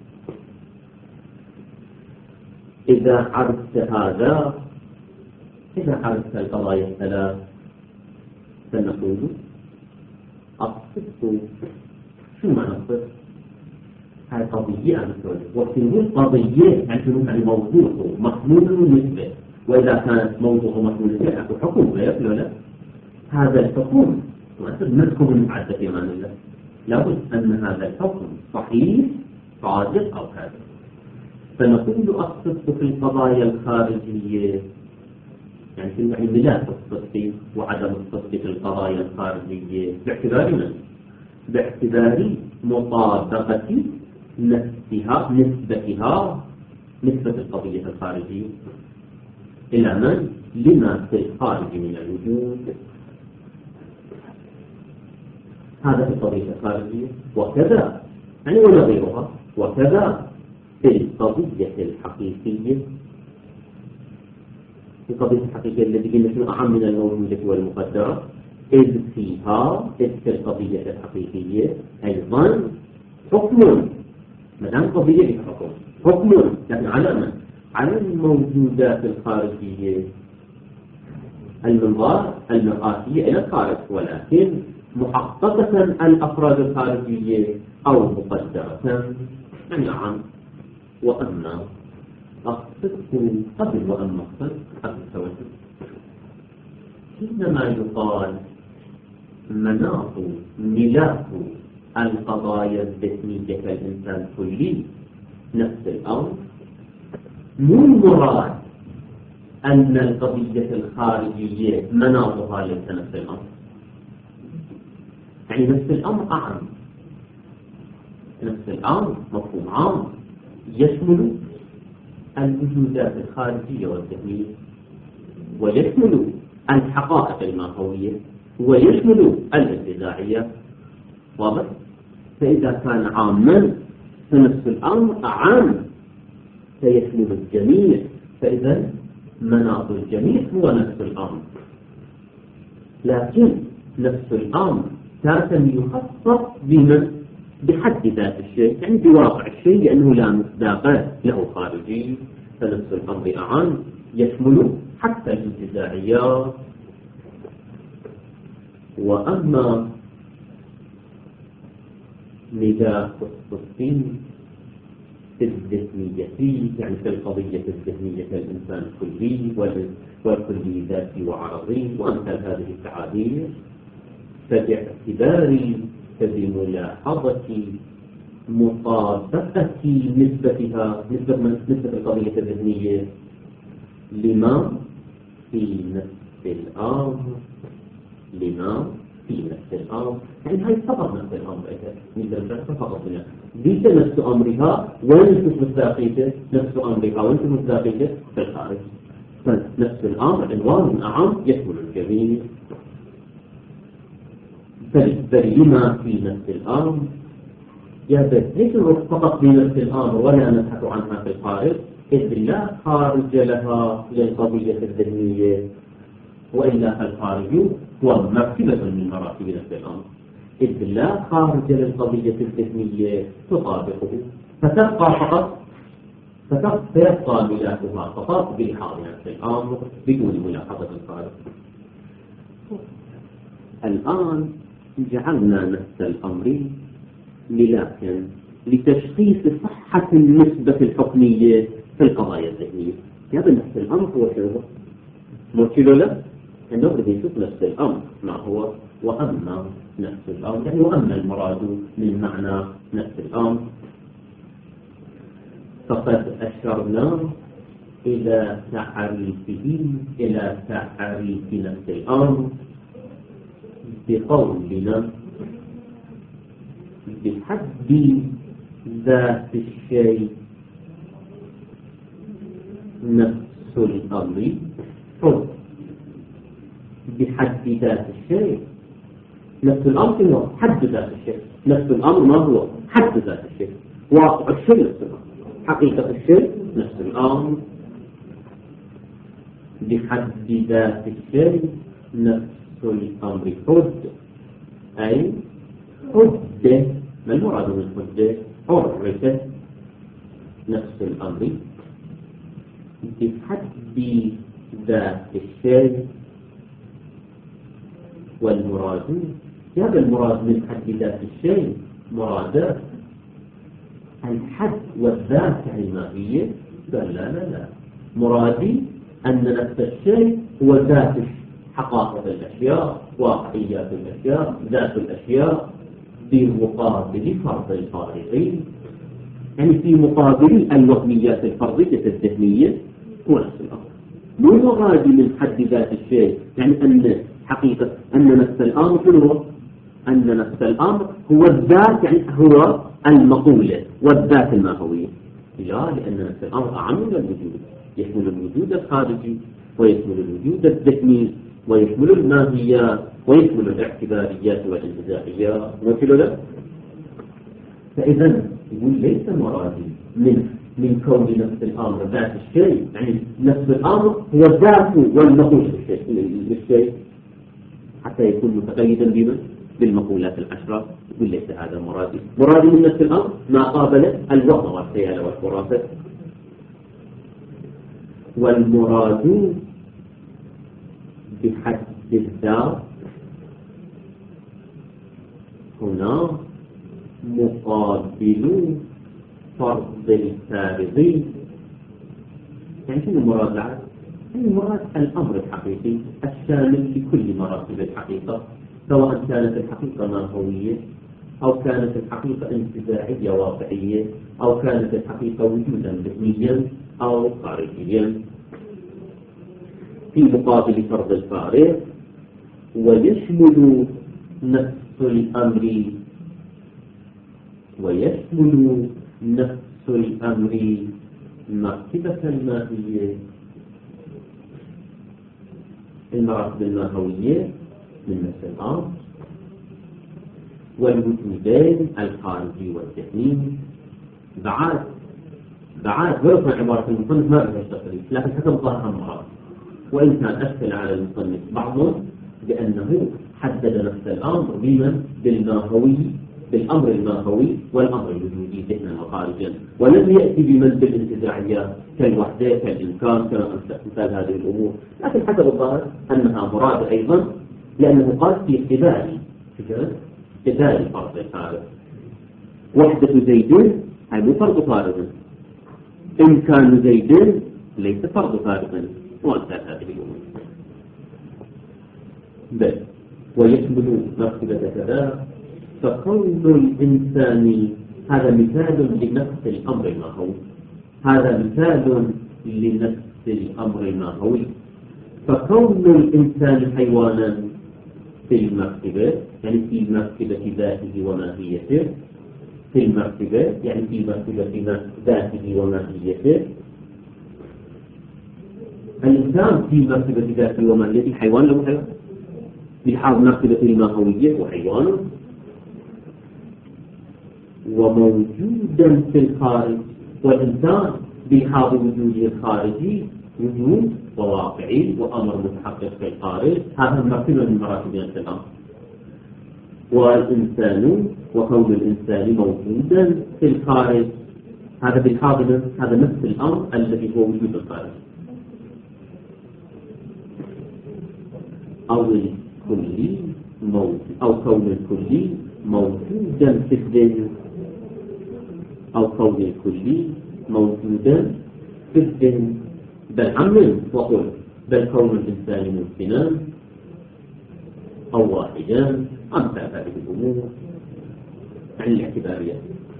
إذا عرفت هذا، إذا عرفت القضايا الثلاث سنقول الصدق. شو معنى الصدق؟ هاي قضية أنا أقول، وقت نقول قضية يعني موضوع محمول ونسبة، وإذا كانت موضوع محمول ونسبة أكو حكم غير ولا؟ هذا الحكم نذكر المعدة في أمان الله، لابد أن هذا الحكم صحيح صادق أو كاذب. فنقول الصدق في القضايا الخارجية يعني في انعمالات الصدق وعدم الصدق في القضايا الخارجية باعتبار من؟ باعتبار مطابقة نفسها نسبتها نسبة القضية الخارجية إلى من؟ لما في الخارج من الوجود. هذا في القضية الخارجية، وكذا يعني ولا غيرها، وكذا في القضية الحقيقية. في القضية الحقيقية التي قلنا شنو أعم من الموجودة والمقدرة، إذ فيها إذ في القضية الحقيقية أيضا حكم، ما دام قضية لها حكم، حكم لكن على من؟ على الموجودات الخارجية المنظار المرآتية إلى الخارج، ولكن محققة الأفراد الخارجية أو مقدرة يعني عام. وأما الصدق قبل وأما الصدق قبل التوسط، حينما يقال مناط ملاك القضايا الذهنية كالإنسان الكلي نفس الأمر، مو المراد أن القضية الخارجية مناطها ليس نفس الأمر، يعني نفس الأمر أعم، نفس الأمر مفهوم عام يشمل الوجودات الخارجية والذهنية، ويشمل الحقائق الماهوية، ويشمل الانتزاعية. واضح؟ فإذا كان عاما فنفس الأمر عام سيشمل الجميع، فإذا مناط الجميع هو نفس الأمر، لكن نفس الأمر تارة يخصص بمن؟ بحد ذات الشيء، يعني بواقع الشيء، لأنه لا مصداق له خارجي. فنفس الأمر أعم يشمل حتى الانتزاعيات. وأما ملاك الصدق في الذهنية يعني في القضية الذهنية كالإنسان الكلي والكلي ذاتي وعرضي وأمثال هذه التعابير، فباعتبار فبملاحظة مطابقة نسبتها نسبة نسبة القضية الذهنية لما في نفس الأمر لما في نفس الأمر يعني هاي فقط نفس الأمر نقدر فقط هنا ليس نفس أمرها وليس مصداقيته نفس أمرها وليس مصداقيته في الخارج فنفس الأمر عنوان أعم يشمل الجميع بل لما في نفس الأمر يبدأ ليس فقط في نفس الأمر ولا نبحث عنها في الخارج إذ لا خارج لها للقضية الذهنية وإلا فالخارج هو مرتبة من مراتب نفس الأمر إذ لا خارج للقضية الذهنية تطابقه فتبقى فقط فتبقى ملاكها فقط بلحاظ نفس الأمر بدون ملاحظة الخارج. الآن جعلنا نفس الأمر لكن لتشخيص صحة النسبة الحكمية في القضايا الذهنية هذا نفس الأمر هو شنو؟ مرتبة له أنه بدي يشوف نفس الأمر ما هو وأما نفس الأمر يعني وأما المراد من معنى نفس الأمر فقد أشرنا إلى تعريفه إلى تعريف نفس الأمر بقولنا بحد ذات الشيء نفس الأمر حر بحد ذات الشيء نفس الأمر هو حد ذات الشيء نفس الأمر ما هو حد ذات الشيء واقع الشيء نفس الأمر حقيقة الشيء نفس الأمر بحد ذات الشيء نفس الأمر حد أي حد ما المراد من حد حرة نفس الأمر بحد ذات الشيء والمراد هذا المراد من حد ذات الشيء مرادات الحد والذات يعني ما هي لا لا لا لا مرادي أن نفس الشيء هو ذات حقائق الأشياء واقعيات الأشياء ذات الأشياء في مقابل فرض الفارقين يعني في مقابل الوهميات الفرضية الذهنية هو نفس الأمر مو مرادي من حد ذات الشيء يعني أن حقيقة أن نفس الأمر هو أن نفس الأمر هو الذات يعني هو المقولة والذات الماهوية لا لأن نفس الأمر أعم من الوجود يشمل الوجود الخارجي ويشمل الوجود الذهني ويشمل الماهيات ويشمل الاعتباريات والانتزاعيات وكل ذلك فإذا يقول ليس مرادي من من كون نفس الأمر ذات الشيء يعني نفس الأمر هو الذات والمقولة للشيء حتى يكون متقيدا بمن بالمقولات العشرة يقول ليس هذا مرادي مرادي من نفس الأمر ما قابل الوهم والخيال والخرافة والمراد بحد الذات هنا مقابل فرض الفارضين يعني شنو المراد العام؟ يعني المراد الأمر الحقيقي الشامل لكل مراتب الحقيقة سواء كانت الحقيقة ماهوية أو كانت الحقيقة انتزاعية واقعية أو كانت الحقيقة وجودا ذهنيا أو خارجيا في مقابل فرض الفارق ويشمل نفس الأمر ويشمل نفس الأمر مرتبة الماهية المراتب الماهوية من نفس الأمر والوجودين الخارجي والذهني بعد بعد ورثنا عبارة المصنف ما بها التقريب لكن حسب ظاهر المراد وإن كان أشكل على المصنف بعضهم بأنه حدد نفس الأمر بمن بالماهوي بالأمر الماهوي والأمر الوجودي ذهنا وخارجا ولم يأتي بمن بالانتزاعيات كالوحدة كالإمكان كمثال هذه الأمور لكن حسب الظاهر أنها مراد أيضا لأنه قال في اختباري اختباري فرض الفارق وحدة زيدين هي مو فرض فارق إمكان زيدين ليس فرض فارق وأمثال هذه الأمور بل ويشمل مرتبة كذا، فكون الإنسان هذا مثال لنفس الأمر الماهوي، هذا مثال لنفس الأمر الماهوي. فكون الإنسان حيوانا في المرتبة يعني في مرتبة ذاته وماهيته، في المرتبة يعني في مرتبة ذاته وماهيته. الإنسان في مرتبة ذاته وماهيته حيوان له حيوان بحاض مرتبة الماهوية وحيوان، وموجودا في الخارج. والإنسان بحاض وجوده الخارجي وجود وواقعي وأمر متحقق في الخارج، هذا مرتبة من مراتب الأمر. والإنسان وكون الإنسان موجودا في الخارج هذا بالحاضر، هذا نفس الأمر الذي هو وجود الخارج. أو الكلي موجود أو كون الكلي موجودا في الذهن، أو كون الكلي موجودا في الذهن. بل عمم وقل بل كون الإنسان ممكنا أو واحدا، أمثال هذه الأمور عن الاعتبارية.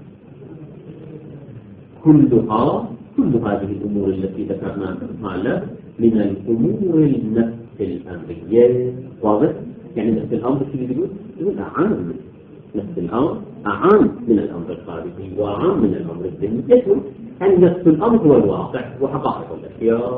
كلها كل هذه الأمور التي ذكرناها من الأمور النفس الأمرية. واضح؟ يعني نفس الأمر اللي يقول يقول أعام نفس الأمر أعام من الأمر الخارجي وأعام من الأمر الذهني. يقول يعني نفس الأمر هو الواقع وحقائق الأشياء.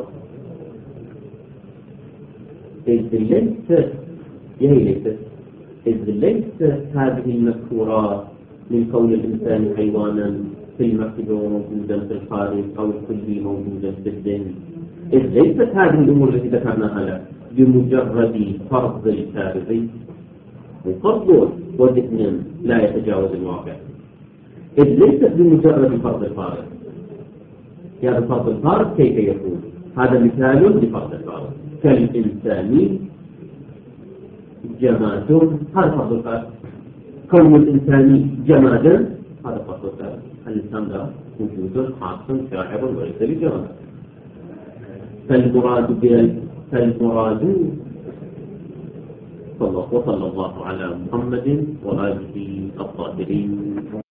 إذ ليست يهي ليست إذ ليست هذه المذكورات من كون الإنسان حيوانا في المرتبة وموجودا في الخارج أو الكلي موجودا في الذهن، إذ ليست هذه الأمور التي ذكرناها لك بمجرد فرض الفارغ، وفرض وذهن لا يتجاوز الواقع. إذ ليست بمجرد فرض الفارغ. هذا فرض الفارغ كيف يكون؟ هذا مثال لفرض الفارغ. كالإنسان جماد، هذا فرض الفارغ. كون الإنسان جمادا هذا فرض الفارغ. الإنسان ده وجود خاص شاعر وليس بجماد. فالمراد فالمراد صلى الله على محمد وآله الطاهرين.